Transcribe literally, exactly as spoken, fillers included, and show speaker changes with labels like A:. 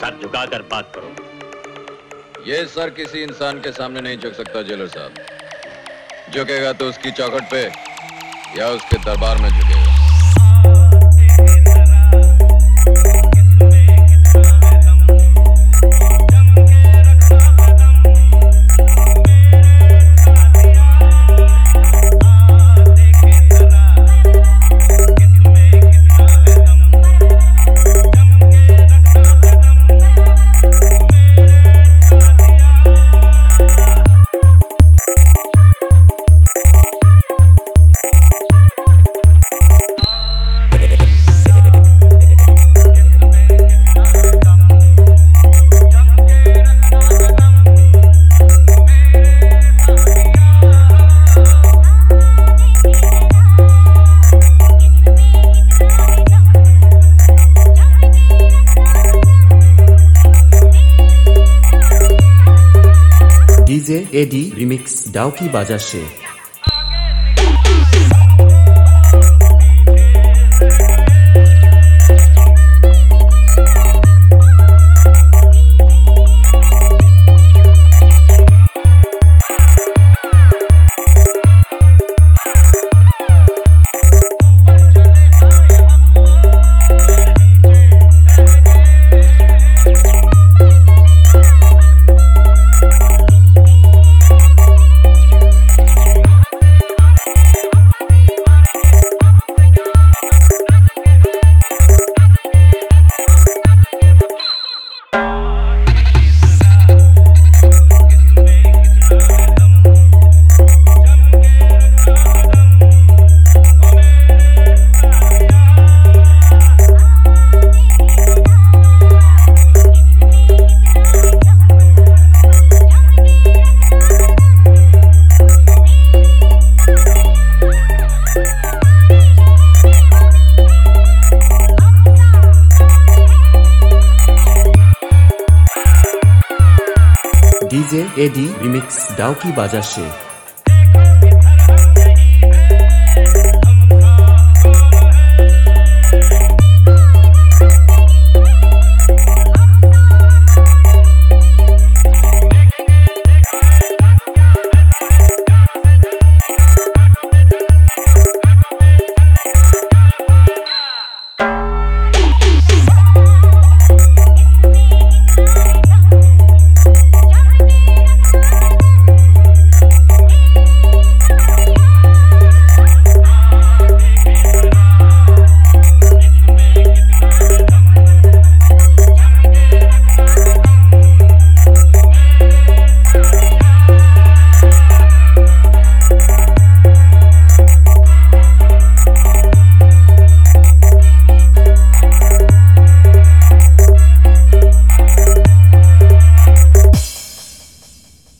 A: सर झुकाकर बात करो।
B: ये सर किसी इंसान के सामने नहीं झुक सकता जेलर साहब। झुकेगा तो उसकी चौखट पे या उसके दरबार में झुकेगा।
C: डीजे एडी रिमिक्स डाउकी बाजार से। डीजे एडी रिमिक्स डाउकी बाजार से।